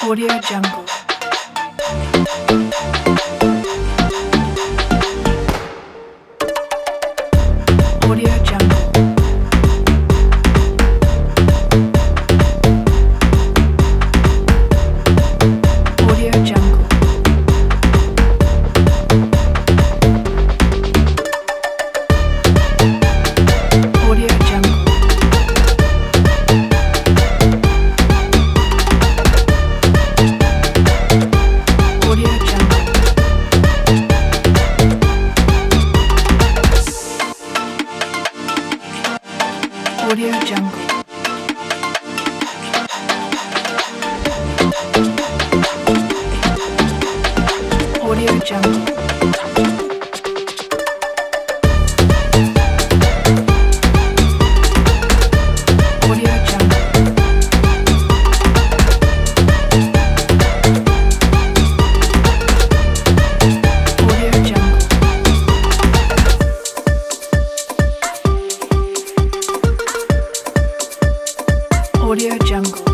Audio Jungle. Audio Jungle. Audio Jungle. Audio Jungle. Audio Jungle. Audio Jungle. Audio Jungle. Audio Jungle. Audio Jungle. Audio Jungle.